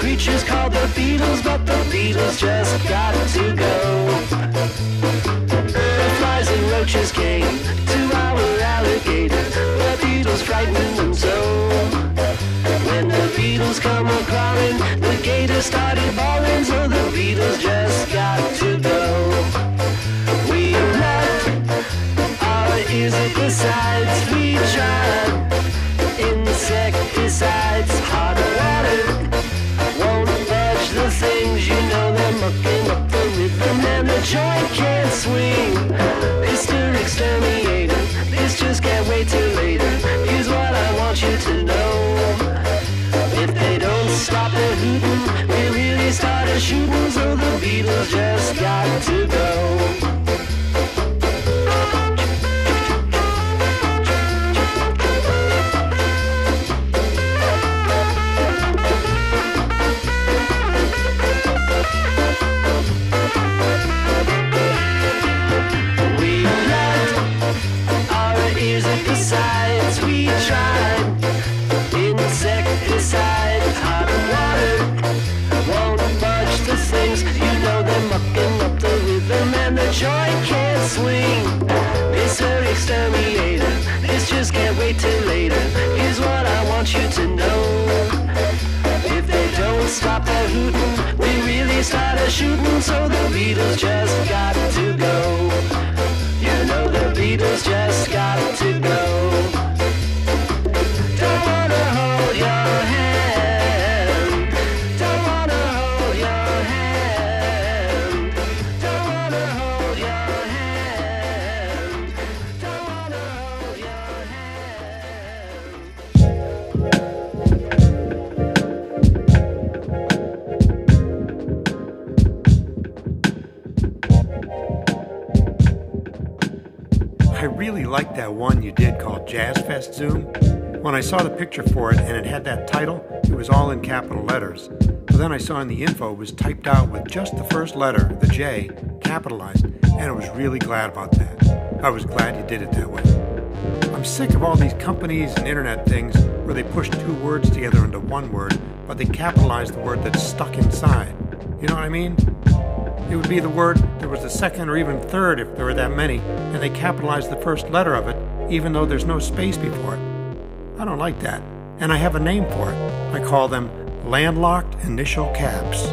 creatures called the Beatles, but the Beatles just got to go. The flies and roaches came to our alligator. The Beatles frightened them so. When the Beatles come a-crawling, the gator started bawling, so the Beatles just got to go. We left our insecticides, we tried insecticides, hot water won't budge the things, you know they're mucking up the rhythm and the joint can't swing. Mr. Exterminator, this just can't wait till later. Here's what I want you to know. If they don't stop their hooting, we really started shooting, so the Beatles just got to go. Insecticides, we tried insecticides, hot water won't budge the things, you know they're mucking up the rhythm and the joint can't swing. Mr. Exterminator, this just can't wait till later. Here's what I want you to know. If they don't stop their hooting, we really started shooting, so the Beatles just got to go. You know the Beatles just got to go. Don't wanna hold your hand. Don't wanna hold your hand. Don't wanna hold your hand. Don't wanna hold your I really liked that one you did called Jazz Fest Zoom. When I saw the picture for it and it had that title, it was all in capital letters. But then I saw in the info it was typed out with just the first letter, the J, capitalized, and I was really glad about that. I was glad you did it that way. I'm sick of all these companies and internet things where they push two words together into one word, but they capitalize the word that's stuck inside. You know what I mean? It would be the word that was the second or even third if there were that many, and they capitalize the first letter of it, even though there's no space before it. I don't like that, and I have a name for it. I call them landlocked initial caps.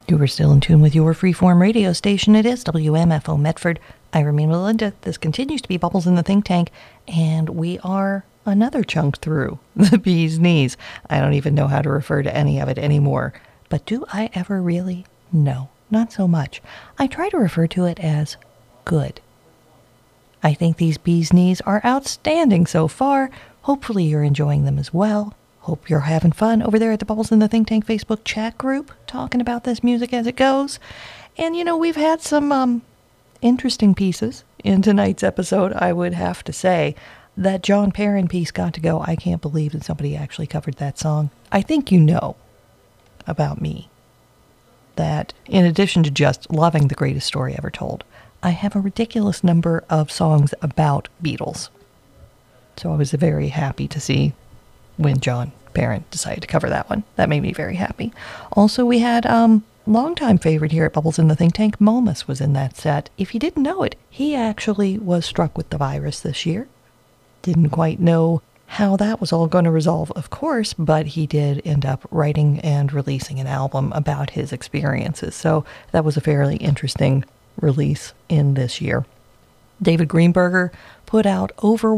You are still in tune with your freeform radio station. It is WMFO Medford. I remain Melinda. This continues to be Bubbles in the Think Tank, and we are another chunk through the bee's knees. I don't even know how to refer to any of it anymore. But do I ever really? No, not so much. I try to refer to it as good. I think these bee's knees are outstanding so far. Hopefully you're enjoying them as well. Hope you're having fun over there at the Bubbles in the Think Tank Facebook chat group, talking about this music as it goes. And, you know, we've had some interesting pieces in tonight's episode, I would have to say. That John Perrin piece got to go. I can't believe that somebody actually covered that song. I think you know about me that in addition to just loving The Greatest Story Ever Told, I have a ridiculous number of songs about Beatles. So I was very happy to see when John Perrin decided to cover that one. That made me very happy. Also, we had longtime favorite here at Bubbles in the Think Tank, Momus, was in that set. If you didn't know it, he actually was struck with the virus this year. Didn't quite know how that was all going to resolve, of course, but he did end up writing and releasing an album about his experiences. So that was a fairly interesting release in this year. David Greenberger put out over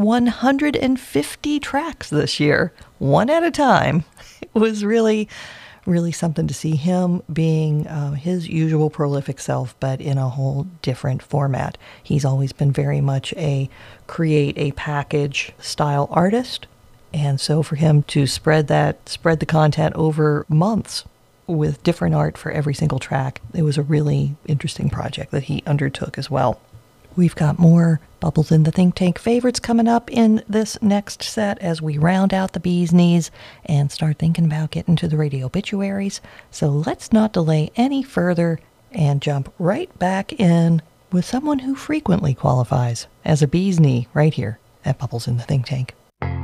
150 tracks this year, one at a time. It was really, really something to see him being his usual prolific self, but in a whole different format. He's always been very much a create a package style artist. And so for him to spread the content over months with different art for every single track, it was a really interesting project that he undertook as well. We've got more Bubbles in the Think Tank favorites coming up in this next set as we round out the bee's knees and start thinking about getting to the radio obituaries. So let's not delay any further and jump right back in with someone who frequently qualifies as a bee's knee right here at Bubbles in the Think Tank.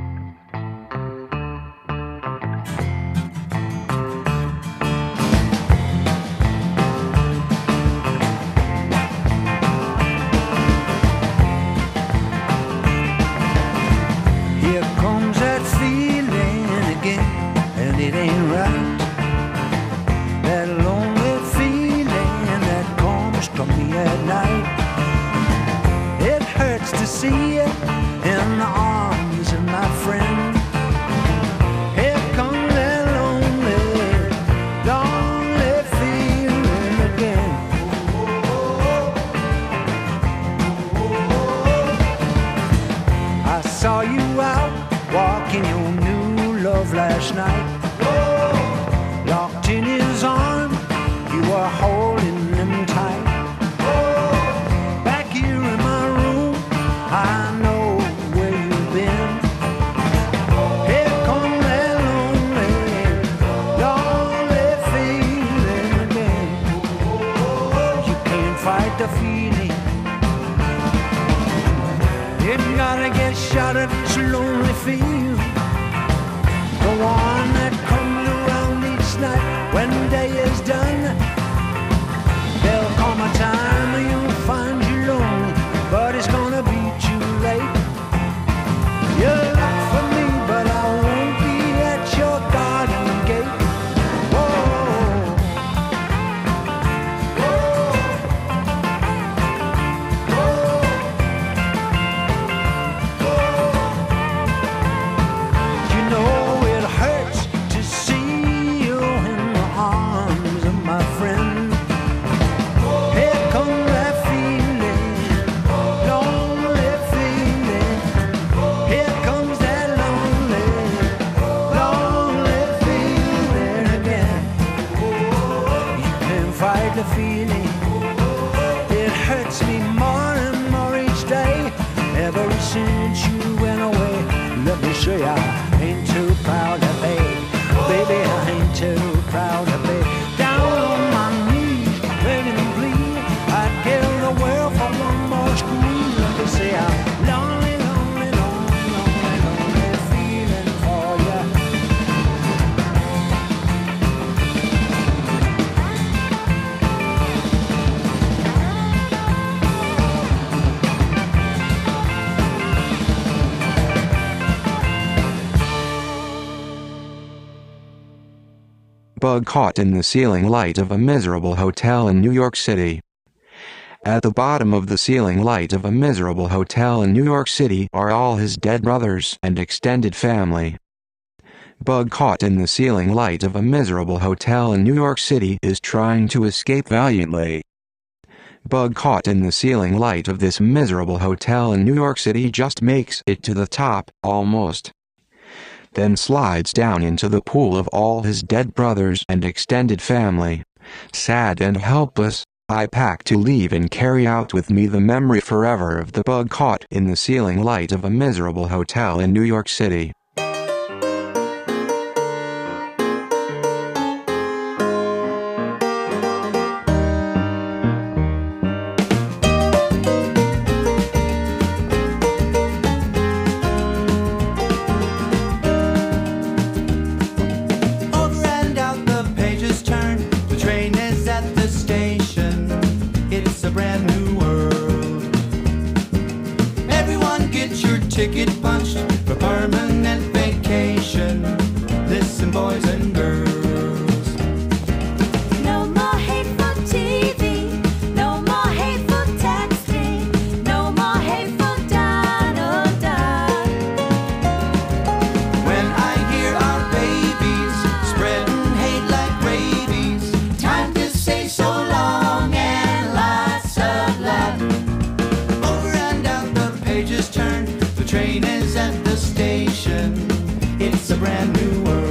See you in the arms of my friend. Here comes that lonely, lonely feeling again. I saw you out walking your new love last night. Locked in his arm, you were holding him tight. I know where you've been. Here comes that lonely feeling again. You can't fight the feeling. You gotta get shot of this lonely feeling. The one that comes around each night when the day is done. There'll come a time when you'll find you lonely, but it's gonna be too late. You look for me, but I won't be at your garden gate. Whoa. You know it hurts to see you in the arms of my friend. Here comes that feeling, lonely feeling. Here comes that lonely feeling again. You can't fight the feeling. It hurts me more and more each day. Ever since you went away, let me show ya, I ain't too proud to beg. Baby, I ain't too proud to beg. Down on my knees, begging and pleading, I'd give the world for one more squeeze. Let me say I'm lonely, lonely, lonely, lonely feeling for ya. Bug caught in the ceiling light of a miserable hotel in New York City. At the bottom of the ceiling light of a miserable hotel in New York City are all his dead brothers and extended family. Bug caught in the ceiling light of a miserable hotel in New York City is trying to escape valiantly. Bug caught in the ceiling light of this miserable hotel in New York City just makes it to the top, almost. Then slides down into the pool of all his dead brothers and extended family. Sad and helpless, I pack to leave and carry out with me the memory forever of the bug caught in the ceiling light of a miserable hotel in New York City. Ticket punched for permanent vacation. Listen, boys and girls. No more hateful TV, no more hateful texting, no more hateful Donald Duck. When I hear our babies spreading hate like rabies, time to say so long and lots of love. Over and out the pages turn. The train is at the station. It's a brand new world.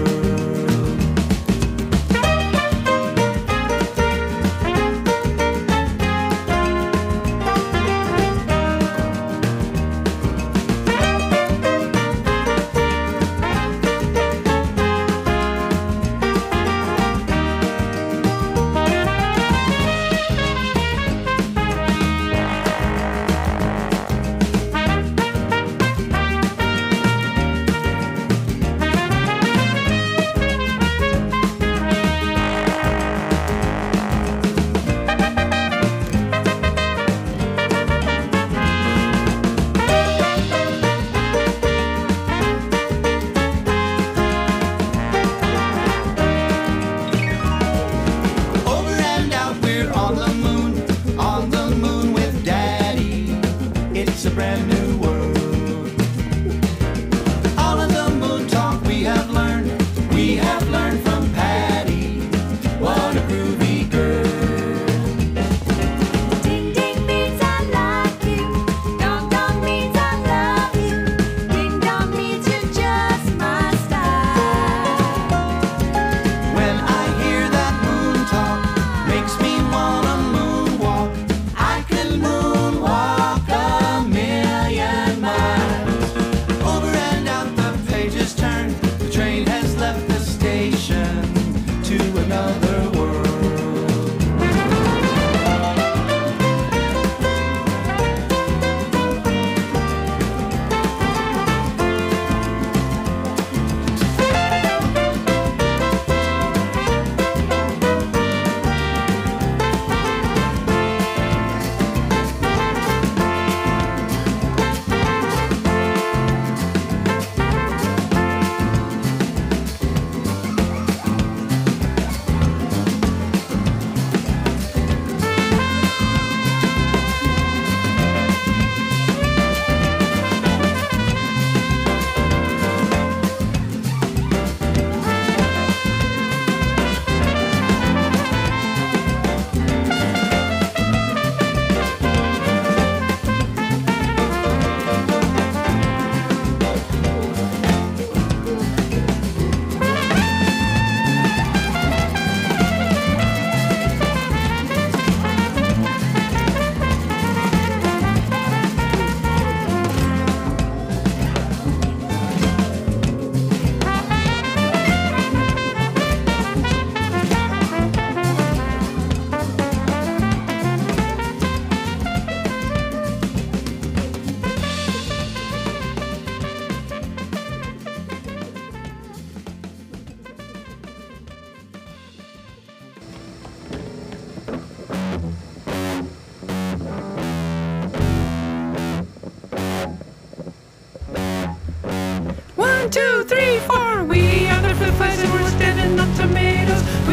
One, two, three, four. We are the flies and we're standing on tomatoes.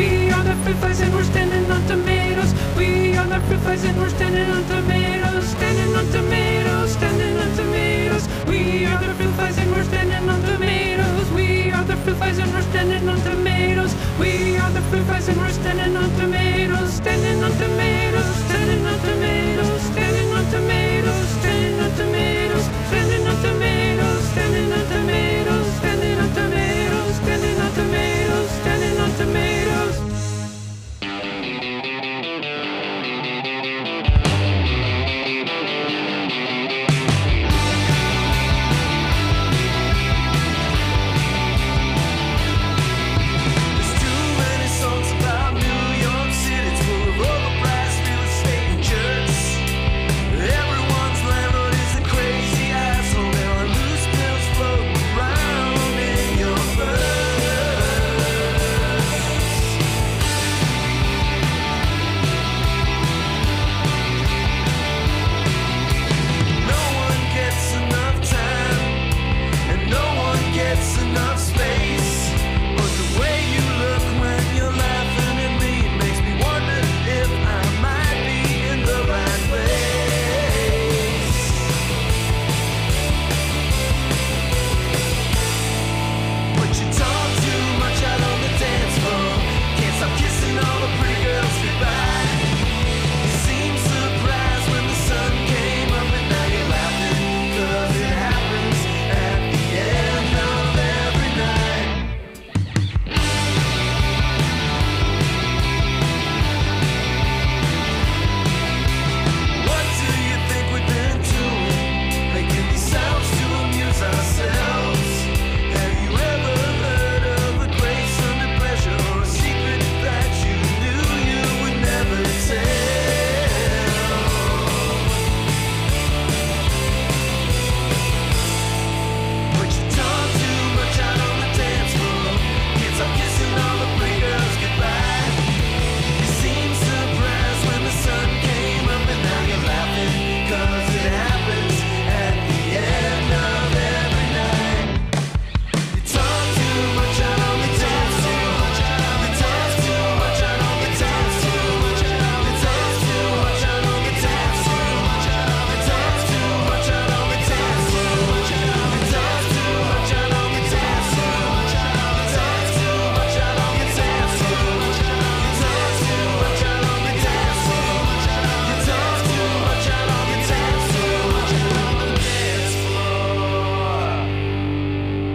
tomatoes. There's too many songs about New York City. It's full of overpriced real estate and jerks. Everyone's landlord is a crazy asshole. There are loose pills floating around in your purse. No one gets enough time, and no one gets enough space. But the way you look when you're laughing at me makes me wonder if I might be in the right place. But you talk too much out on the dance floor. Can't stop kissing all the pretty girls goodbye. You seem surprised when the sun came up, and now you're laughing 'cause it happens at the end of every night. What do you think we've been doing? Making these sounds to amuse ourselves. Have you ever heard of a grace under pressure, or a secret that you knew you would never tell? But you talk too much out on the dance floor. Can't stop kissing all the pretty girls goodbye. You seem surprised when the sun came up, and now you're laughing 'cause it happens at the end of every night. You talk too much out on the dance floor. You talk too much out on the dance floor. You talk too much out on the dance floor. You talk too much out on the dance floor. You talk too much out on the dance floor. You talk too much out on the dance floor. You talk too much out on the dance floor. You talk too much out on the dance floor. Dance floor.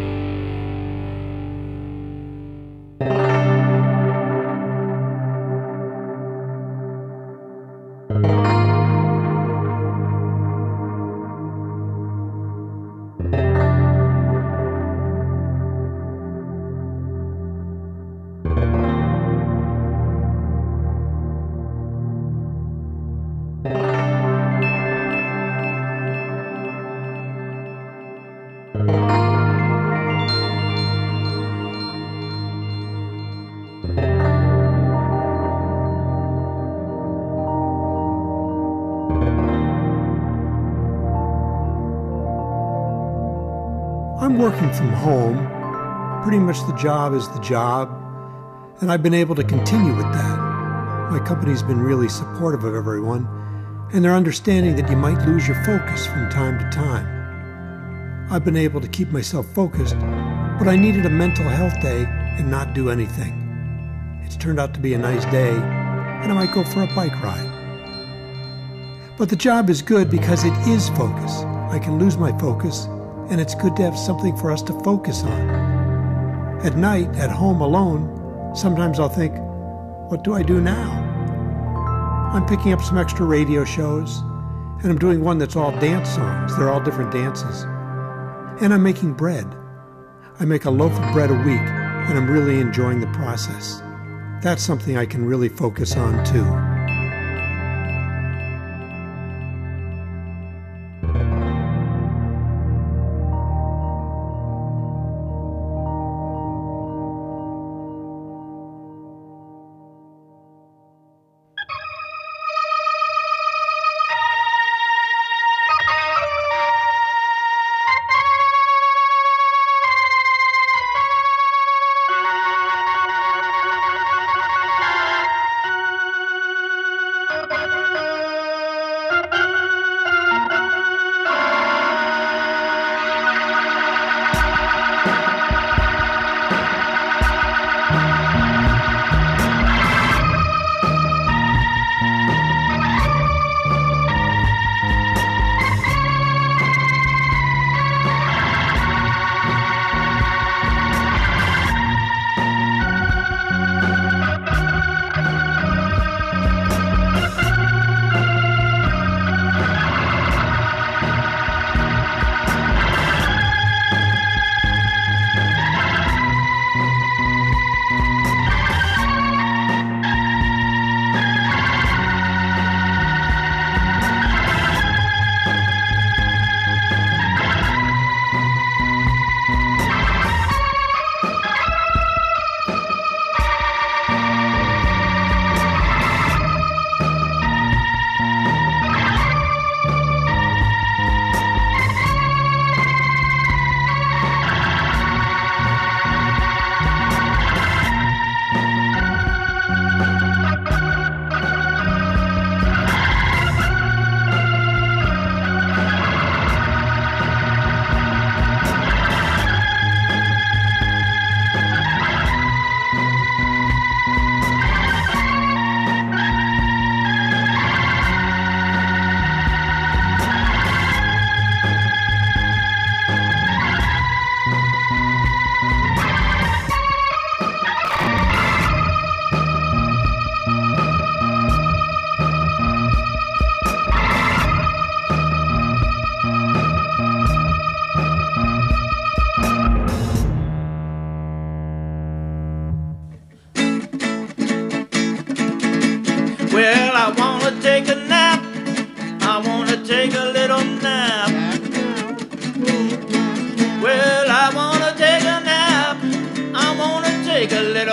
I'm working from home. Pretty much the job is the job, and I've been able to continue with that. My company's been really supportive of everyone, and they're understanding that you might lose your focus from time to time. I've been able to keep myself focused, but I needed a mental health day and not do anything. It's turned out to be a nice day, and I might go for a bike ride. But the job is good because it is focus. I can lose my focus, and it's good to have something for us to focus on. At night, at home alone, sometimes I'll think, what do I do now? I'm picking up some extra radio shows, and I'm doing one that's all dance songs. They're all different dances. And I'm making bread. I make a loaf of bread a week, and I'm really enjoying the process. That's something I can really focus on too.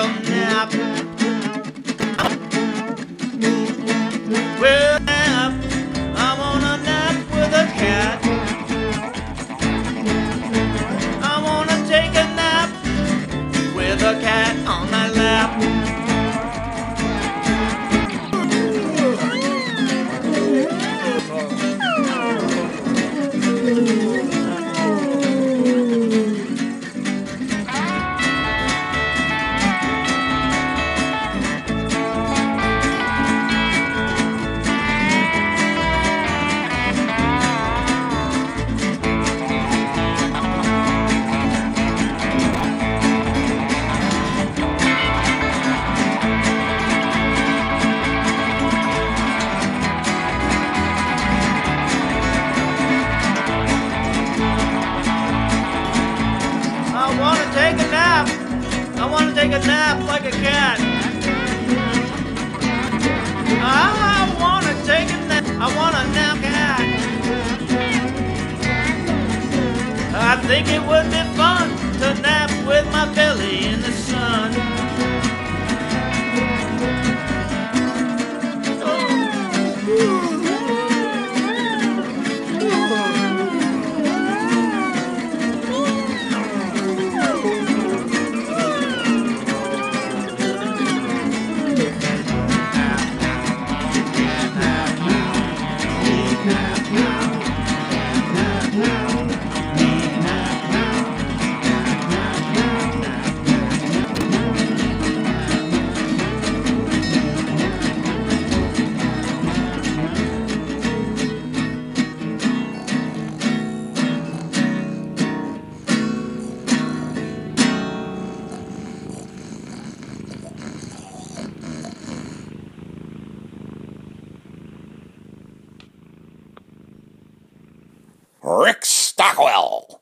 a nap. Well, nap. I wanna nap with a cat. I wanna take a nap with a cat on my lap. Take a nap like a cat. I wanna take a nap. I want a nap cat. I think it would be fun to nap with my belly in the sun. Rick Stockwell.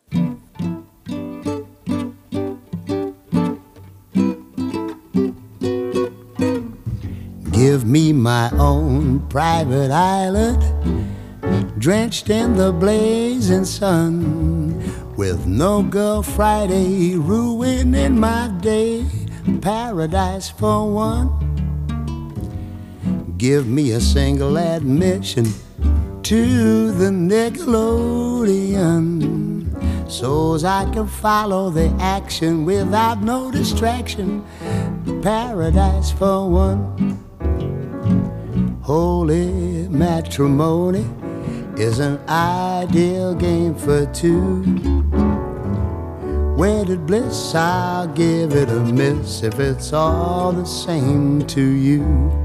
Give me my own private island, drenched in the blazing sun, with no girl Friday ruining my day, paradise for one. Give me a single admission to the Nickelodeon, so's I can follow the action without no distraction, paradise for one. Holy matrimony is an ideal game for two. Wedded bliss, I'll give it a miss if it's all the same to you.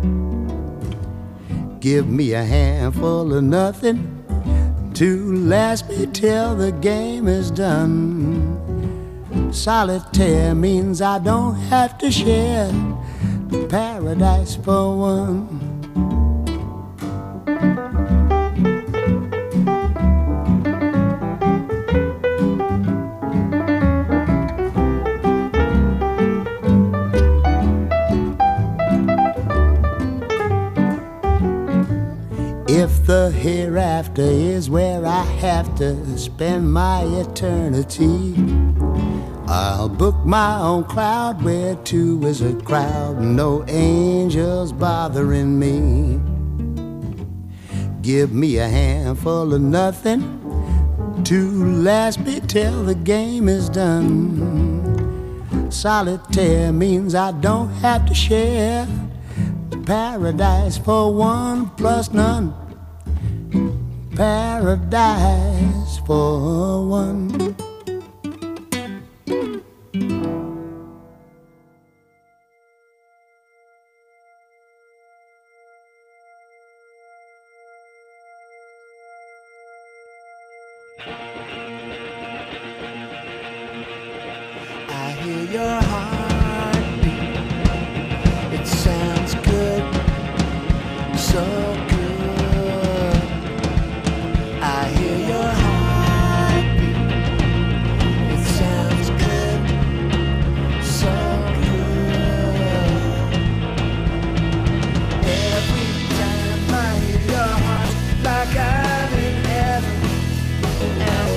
Give me a handful of nothing to last me till the game is done. Solitaire means I don't have to share paradise for one. If the hereafter is where I have to spend my eternity, I'll book my own cloud where two is a crowd, no angels bothering me. Give me a handful of nothing to last me till the game is done. Solitaire means I don't have to share paradise for one plus none. Paradise for one. I hear your heartbeat. It sounds good, so good. I hear your heartbeat. It sounds good, so good. Every time I hear your heart, like I'm in heaven. And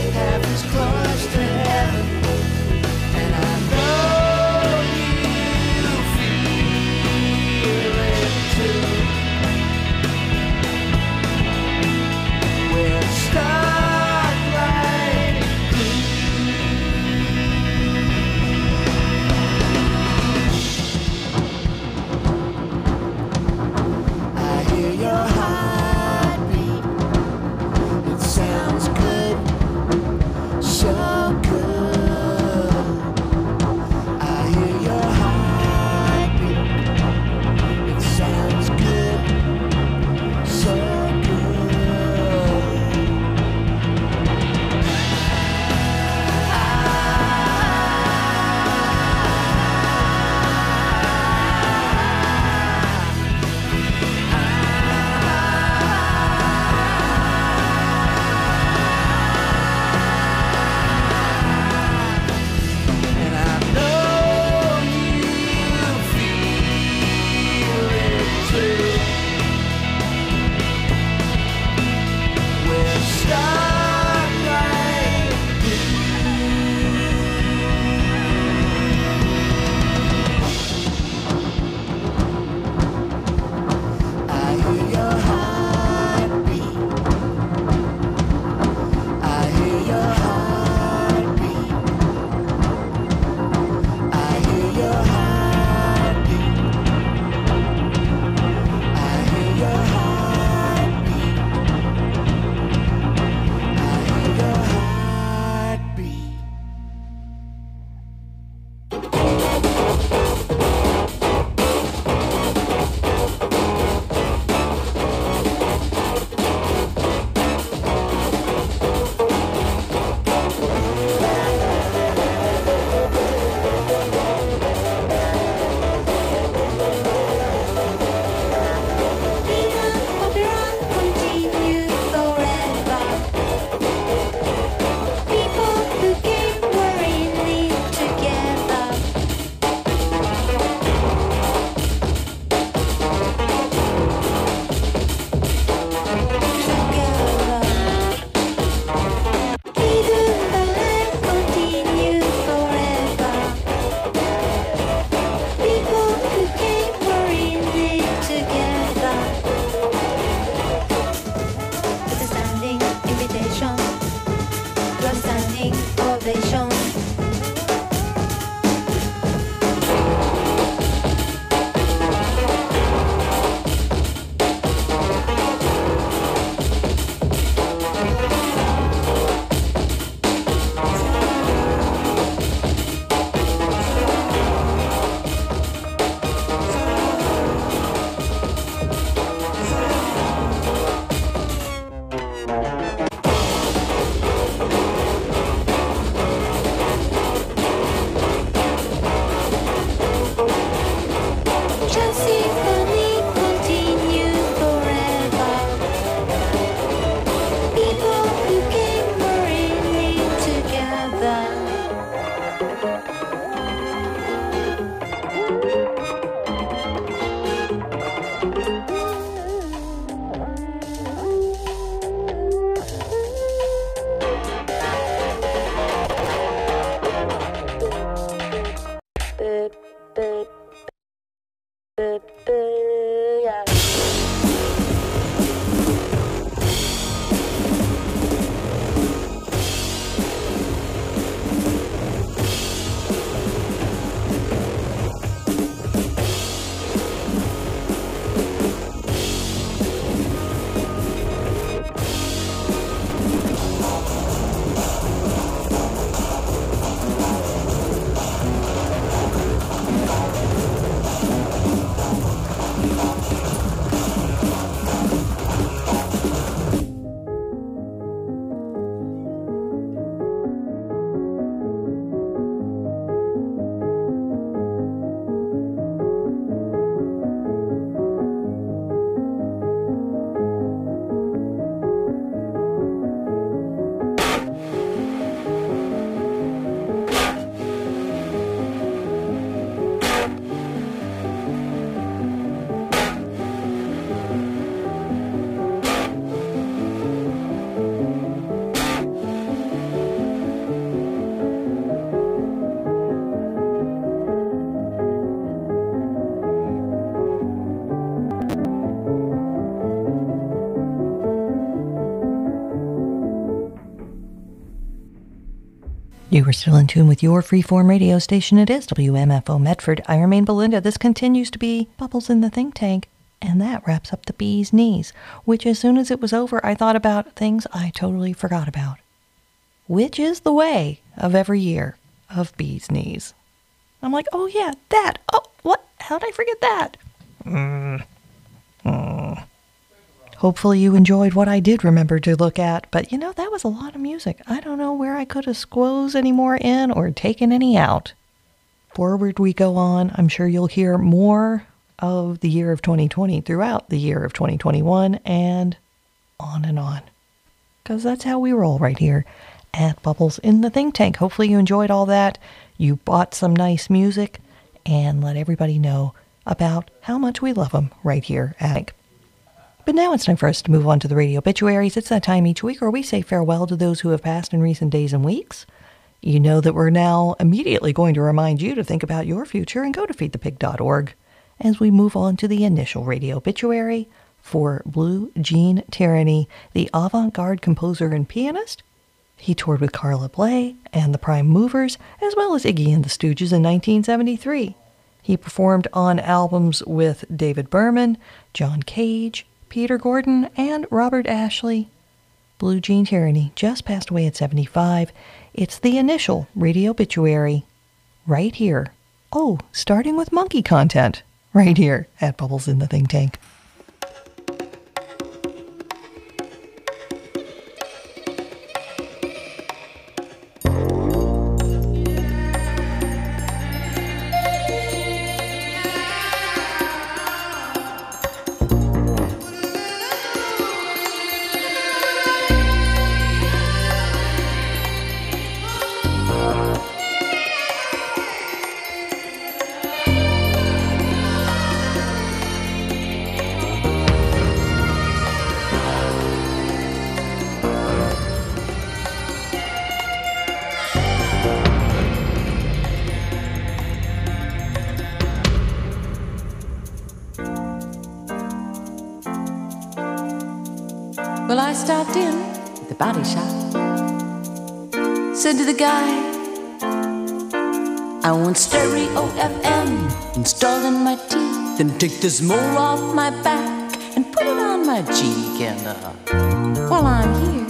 You are still in tune with your freeform radio station. It is WMFO Medford. I remain Belinda. This continues to be Bubbles in the Think Tank. And that wraps up the Bee's Knees, which as soon as it was over, I thought about things I totally forgot about. Which is the way of every year of Bee's Knees. I'm like, oh yeah, that. Oh, what? How did I forget that? Hopefully you enjoyed what I did remember to look at, but you know, that was a lot of music. I don't know where I could have squozed any more in or taken any out. Forward we go on. I'm sure you'll hear more of the year of 2020 throughout the year of 2021 and on. Because that's how we roll right here at Bubbles in the Think Tank. Hopefully you enjoyed all that. You bought some nice music and let everybody know about how much we love them right here at But now it's time for us to move on to the radio obituaries. It's that time each week where we say farewell to those who have passed in recent days and weeks. You know that we're now immediately going to remind you to think about your future and go to feedthepig.org as we move on to the initial radio obituary for Blue Jean Tyranny, the avant-garde composer and pianist. He toured with Carla Bley and the Prime Movers, as well as Iggy and the Stooges in 1973. He performed on albums with David Berman, John Cage, Peter Gordon, and Robert Ashley. Blue Jean Tyranny just passed away at 75. It's the initial radio obituary right here. Oh, starting with monkey content right here at Bubbles in the Think Tank. Well, I stopped in at the body shop. Said to the guy, I want stereo FM installed in my teeth. Then take this mole off my back and put it on my cheek. And while I'm here,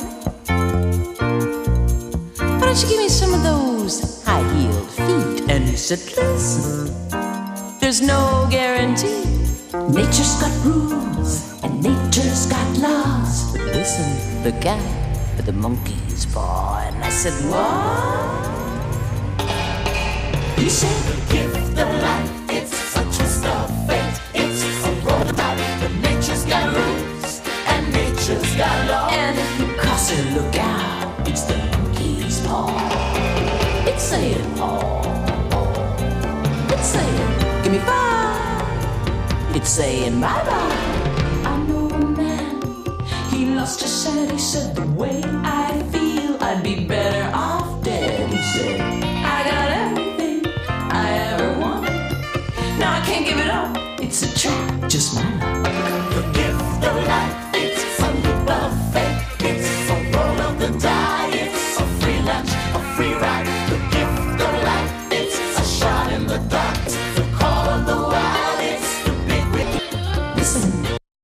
why don't you give me some of those high-heeled feet? And he said, listen, there's no guarantee. Nature's got rules and nature's got laws. But listen, the cat with the monkey's paw. And I said, what? He said, the gift of life, it's such a stuff. It's a roundabout, but nature's got rules and nature's got laws. And if you cross it, look out, it's the monkey's paw. It's saying, paw. It's saying, give me 5. It's saying bye-bye. I know a man, he lost his sight. He said, the way I feel, I'd be better off dead. He said, I got everything I ever wanted. Now I can't give it up. It's It's a trap, just my luck. The gift of life, it's a new buffet. It's a roll of the die, it's a free lunch, a free ride. The gift of life, it's a shot in the dark. The call of the wild, it's the big wheel. Listen.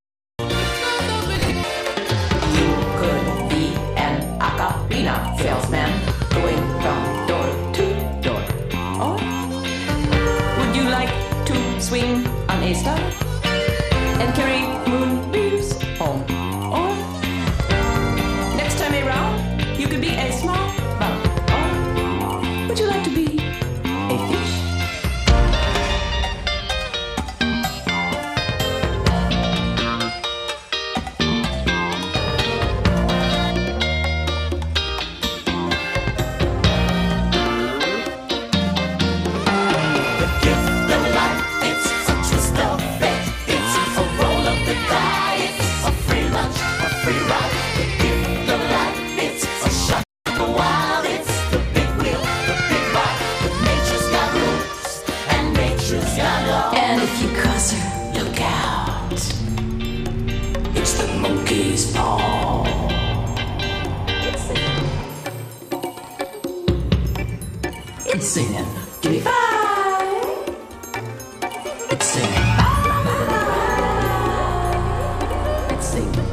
You could be an acapella salesman going from door to door. Or would you like to swing on a star and carry moonbeams home? Or next time around, you could be a small bug. Or would you like to be a fish? The gift of life, it's a twist of fate. It's a roll of the die, it's a free lunch, a free ride. The gift of life, it's a shot of the wild. It's the big wheel, the big ride. But nature's got rules, and nature's got law. And if you cuss her, look out. It's the monkey's paw. It's singing. It's singing. Give me 5. It's singing. It's singing.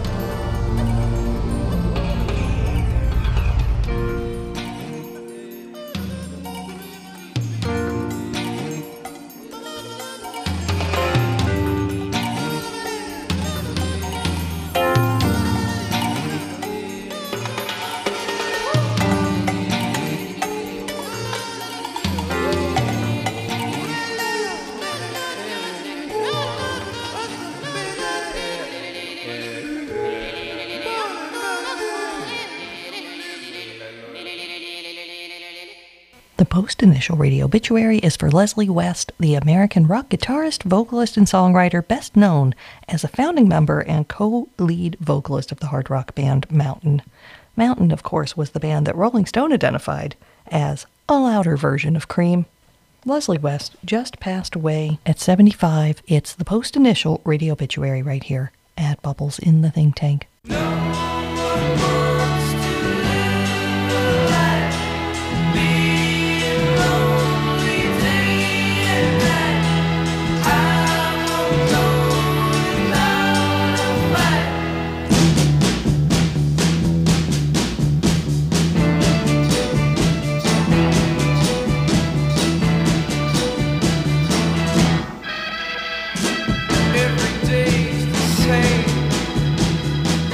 The post-initial radio obituary is for Leslie West, the American rock guitarist, vocalist, and songwriter best known as a founding member and co-lead vocalist of the hard rock band Mountain. Mountain, of course, was the band that Rolling Stone identified as a louder version of Cream. Leslie West just passed away at 75. It's the post-initial radio obituary right here at Bubbles in the Think Tank. Every day's the same.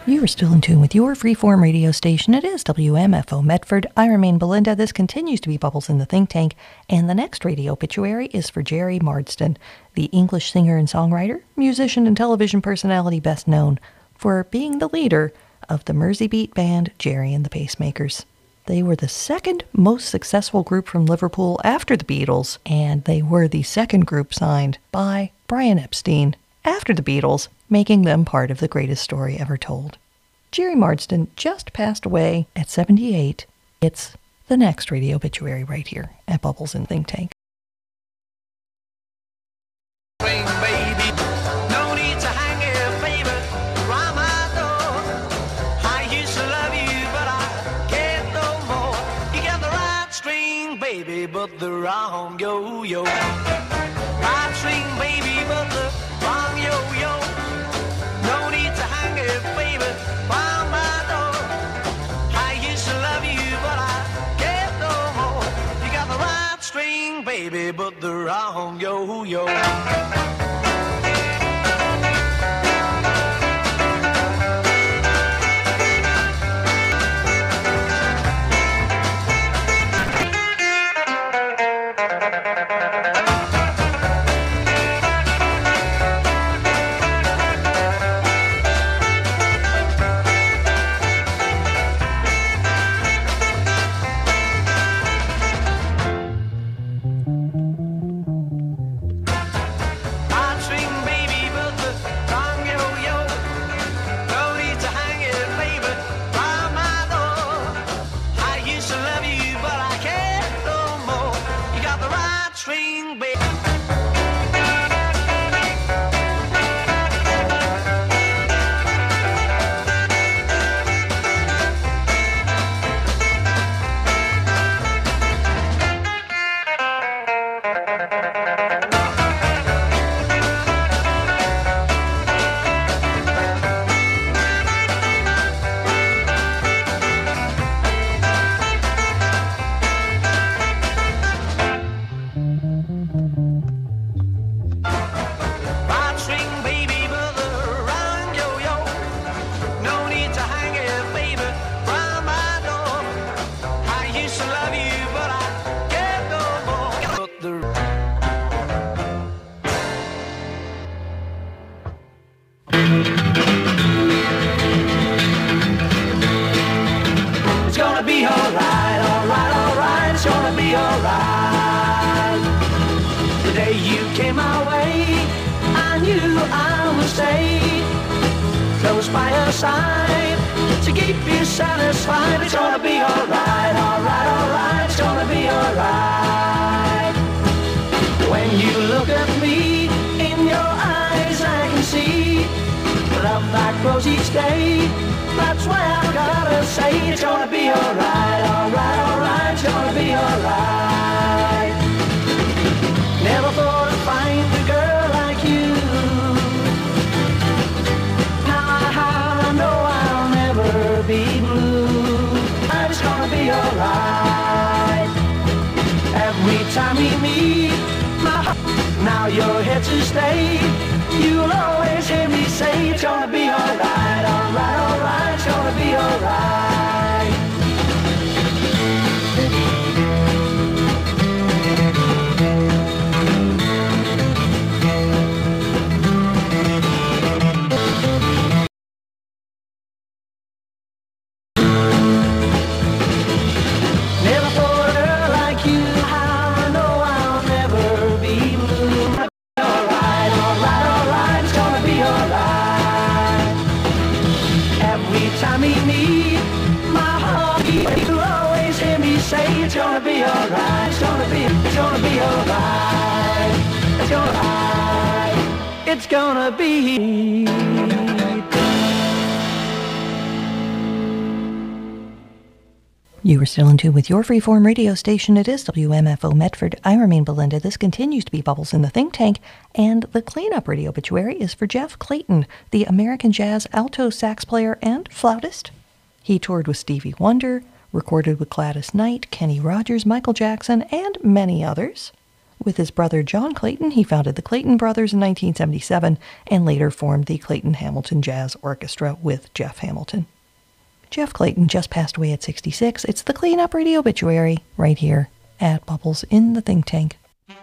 You are still in tune with your freeform radio station. It is WMFO Medford. I remain Belinda. This continues to be Bubbles in the Think Tank, and the next radio obituary is for Jerry Marsden, the English singer and songwriter, musician, and television personality best known for being the leader of the Mersey Beat band Jerry and the Pacemakers. They were the second most successful group from Liverpool after the Beatles, and they were the second group signed by Brian Epstein after the Beatles, making them part of the greatest story ever told. Jerry Marsden just passed away at 78. It's the next radio obituary right here at Bubbles in Think Tank. Baby, no need to hang your favorite round my door. I used to love you, but I can't no more. You got the right string, baby, but the wrong yo-yo. Right string, baby, but the wrong yo-yo. No need to hang your favorite round my door. I used to love you, but I can't no more. You got the right string, baby, but the wrong yo-yo. It's gonna be alright, alright, alright. It's gonna be alright. The day you came my way, I knew I would stay close by your side to keep you satisfied. It's gonna be alright, alright, alright. It's gonna be alright. When you look at me, in your eyes I can see love that grows each day. That's why I've gotta say it's gonna be alright, alright, alright. It's gonna be alright. Never thought I'd find a girl like you. Now I know I'll never be blue. And it's gonna be alright. Every time we meet, now you're here to stay. You'll always hear me say it's gonna be alright, alright, alright. It's gonna be alright. Never thought a girl like you. How I know I'll never be blue. Alright, alright, alright. It's gonna be alright. Every time we meet, my heart beats. You'll always hear me say it's gonna be alright. It's gonna be alright. It's gonna, it's gonna be. You are still in tune with your freeform radio station. It is WMFO Medford. I remain Belinda. This continues to be Bubbles in the Think Tank, and the cleanup radio obituary is for Jeff Clayton, the American jazz alto sax player and flautist. He toured with Stevie Wonder, recorded with Gladys Knight, Kenny Rogers, Michael Jackson, and many others. With his brother John Clayton, he founded the Clayton Brothers in 1977 and later formed the Clayton Hamilton Jazz Orchestra with Jeff Hamilton. Jeff Clayton just passed away at 66. It's the Clean Up Radio Obituary right here at Bubbles in the Think Tank.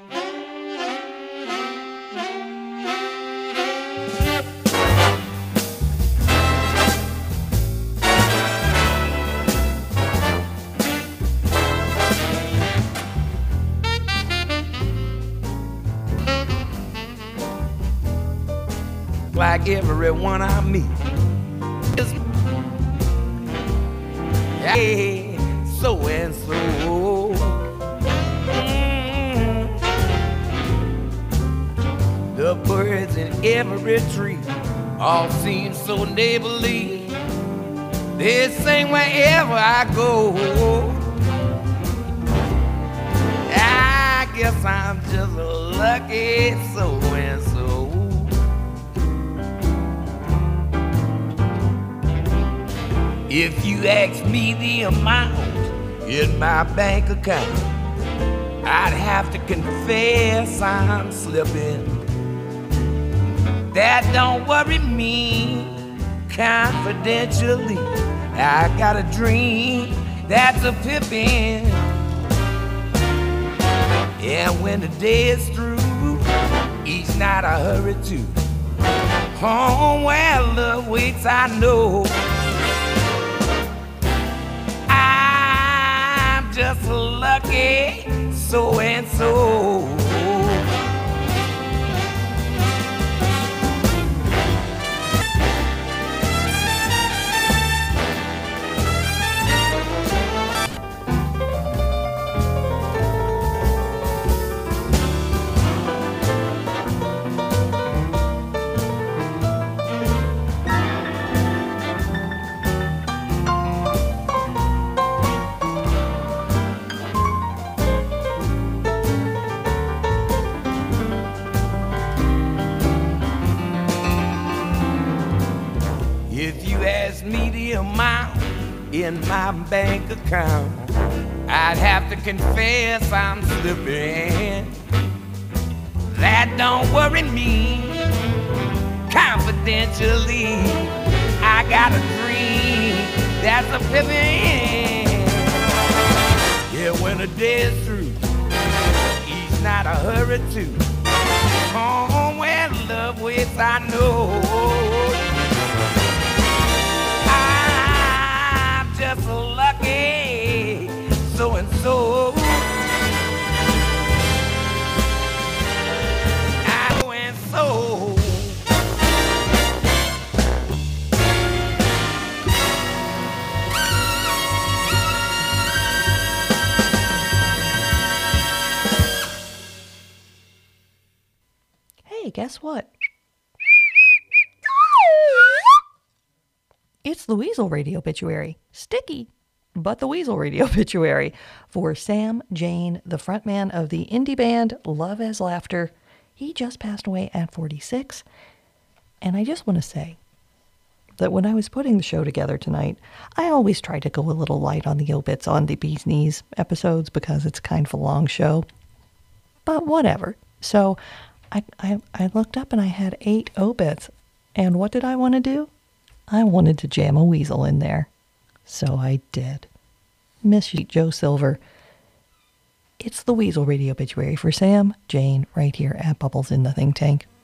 Like everyone I meet is hey, so and so. The birds in every tree all seem so neighborly. They sing wherever I go. I guess I'm just a lucky so and so. If you ask me the amount in my bank account, I'd have to confess I'm slipping. That don't worry me confidentially. I got a dream that's a pippin'. And when the day is through, each night I hurry to home where love waits, I know. Just lucky so and so. Me the amount in my bank account, I'd have to confess I'm slipping. That don't worry me confidentially. I got a dream that's a pippin'. Yeah, when the day is through, each night I hurry to home where love waits, I know. Just lucky so and so. So and so. Hey, guess what? It's the Weasel Radio Obituary. Sticky, but the Weasel Radio Obituary for Sam Jane, the frontman of the indie band Love as Laughter. He just passed away at 46. And I just want to say that when I was putting the show together tonight, I always try to go a little light on the obits on the Bee's Knees episodes because it's kind of a long show. But whatever. So I looked up and I had 8 obits. And what did I want to do? I wanted to jam a weasel in there. So I did. Miss Joe Silver. It's the Weasel Radio Obituary for Sam Jane right here at Bubbles in the Think Tank.